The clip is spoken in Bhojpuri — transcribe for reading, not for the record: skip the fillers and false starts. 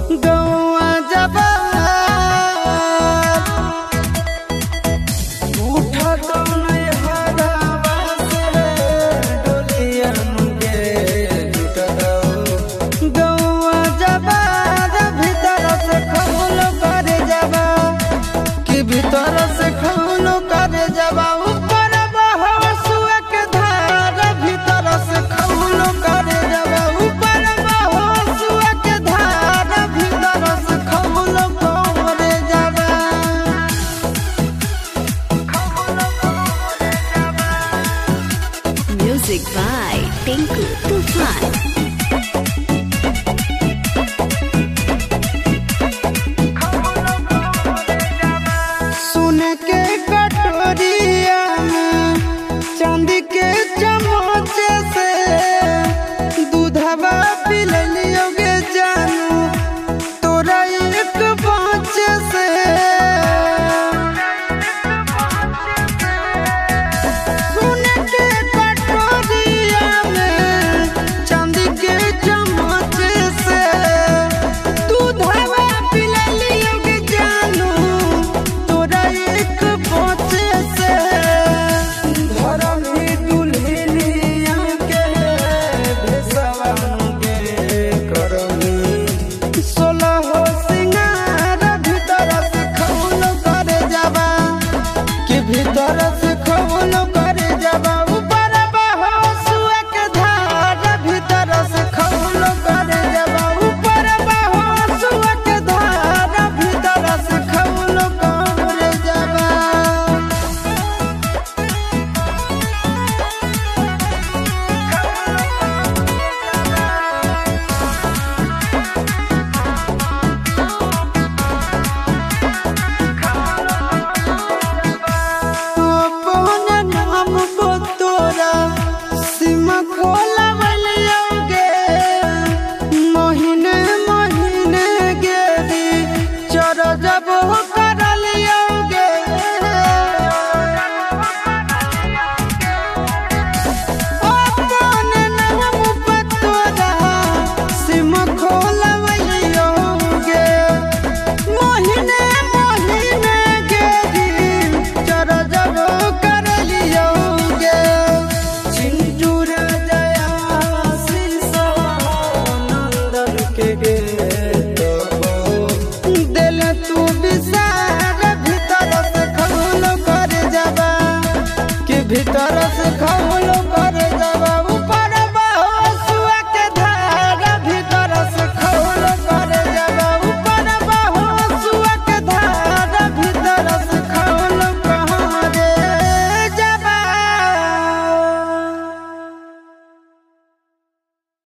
गौआ जबा उठा कौन हरावा से डोलिया के जुटा दो गौआ जबा भीतर से खौल कर जबा कि भीतर से खौल कर जबा ऊपर बहसुआ के धार भीतर से खौल कर जबा ऊपर बहसुआ के धार भीतर से खौल कर जबा Music by Tinku Tufan. सोने के कटोरिया में चांदी के चम्मच से दूधवा पिललियोगे जानू तोरा एक बाँच से सोने के कटोरिया में चांदी के चम्मच से दूधवा पिललियोगे जानू तोरा एक बाँच से धरमी दुल्हनिया के भेसवा के करमी 16 सिंगार भीतर से खौल कर जबा कि भीतर से खौल कर जबा ऊपर बहसुआ के धार भीतर से खौल कर जबा ऊपर बहसुआ के धार भीतर से खौल कर जबा अपन नाम को तोरा सीमा खोला बलियोगे महीने महीने गेरी चर जब कर लियोगे अपन नाम को तोरा सीमा खोला बलियोगे महीने महीने गेरी चर जब कर लियोगे चिंटू राजा शीशा नंदन के दिल तू विसार भीतर से खौल कर जबा कि भीतर से खौल